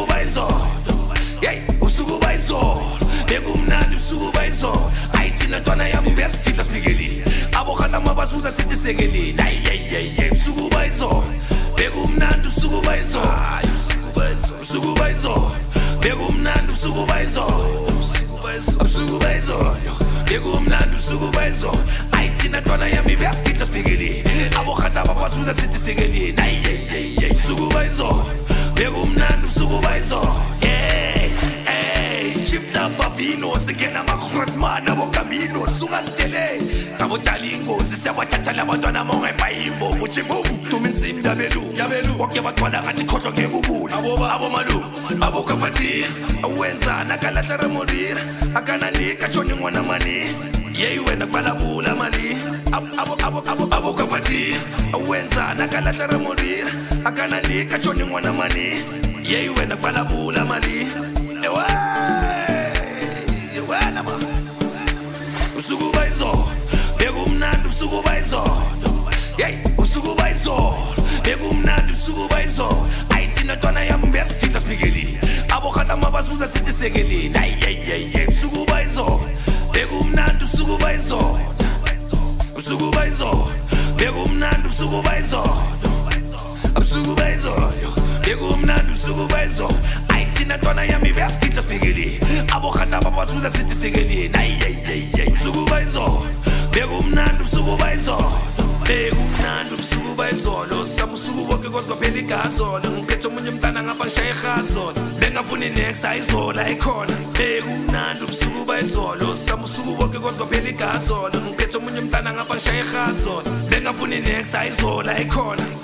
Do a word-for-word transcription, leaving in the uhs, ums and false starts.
usuku bayizolo hey usuku bayizolo bekumnandi usuku bayizolo ayithina ntwana yami beyasidla sibikeli abokhana mabasuza sithi sekeleni hey hey hey usuku bayizolo bekumnandi usuku bayizolo usuku bayizolo bekumnandi usuku bayizolo usuku bayizolo bekumnandi usuku bayizolo ayithina ntwana yami beyasidla sibikeli abokhana mabasuza sithi sekeleni hey hey hey usuku bayizolo bekumnandi usuku bayizolo hey hey chipta bavino sikena makrotman abo camino sungatele abo dalingo sisiyawathatha labantwana monga ebhayimbo uthi boom tuminzimi yabelu yabelu wonke batwala ngathi khohlwa ngekubuya abo abo malu abo kapati awenzana kalahla remodira akana nika choni ngwana mani yey wena kubalabula mali abo abo abo abo kapati awenzana kalahla remodira akana nika choni ngwana mani yey wena kubalabula mali ewe wena ma usuku bayizolo bekumnandi usuku bayizolo hey usuku bayizolo bekumnandi usuku bayizolo ayithina ntwana yami beyasidla sibikeli abokhana mabasuza sithi sekeleni hey hey hey usuku bayizolo bekumnandi usuku bayizolo usuku bayizolo bekumnandi usuku bayizolo usuku bayizolo bekumnandi usuku bayizolo ayithina ntwana yami beyasidla sibikeli abokhana mabasuza sithi sekeleni hey hey hey usuku bayizolo bekumnandi usuku bayizolo bekumnandi usuku bayizolo samusuku bonke koskaphela igazolo ngiphethe omunye umntana ngapha ngishaya ihazolo bengafuni next ayizola ikhona bekumnandi usuku bayizolo samusuku bonke koskaphela igazolo ngiphethe omunye umntana ngapha ngishaya ihazolo bengafuni next ayizola ikhona